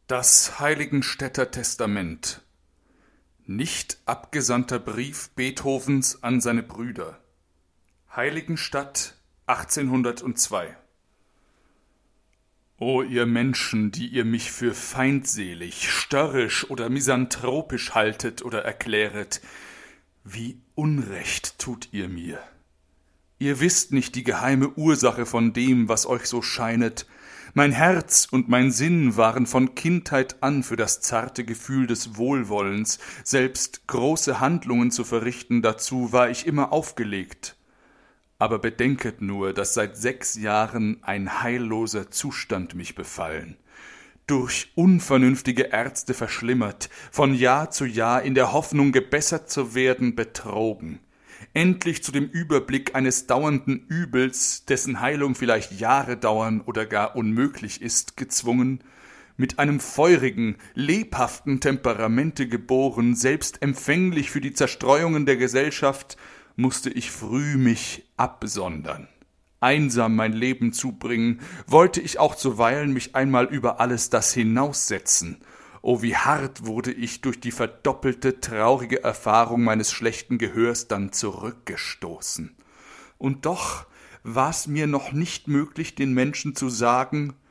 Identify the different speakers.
Speaker 1: Das Heiligenstädter Testament. Nicht abgesandter Brief Beethovens an seine Brüder. Heiligenstadt 1802. O ihr Menschen, die ihr mich für feindselig, störrisch oder misanthropisch haltet oder erkläret, wie Unrecht tut ihr mir. Ihr wisst nicht die geheime Ursache von dem, was euch so scheinet. Mein Herz und mein Sinn waren von Kindheit an für das zarte Gefühl des Wohlwollens, selbst große Handlungen zu verrichten, dazu war ich immer aufgelegt. Aber bedenket nur, dass seit 6 Jahren ein heilloser Zustand mich befallen, durch unvernünftige Ärzte verschlimmert, von Jahr zu Jahr in der Hoffnung, gebessert zu werden, betrogen, endlich zu dem Überblick eines dauernden Übels, dessen Heilung vielleicht Jahre dauern oder gar unmöglich ist, gezwungen, mit einem feurigen, lebhaften Temperamente geboren, selbst empfänglich für die Zerstreuungen der Gesellschaft, musste ich früh mich absondern, einsam mein Leben zubringen, wollte ich auch zuweilen mich einmal über alles das hinaussetzen. O, wie hart wurde ich durch die verdoppelte, traurige Erfahrung meines schlechten Gehörs dann zurückgestoßen. Und doch war's mir noch nicht möglich, den Menschen zu sagen,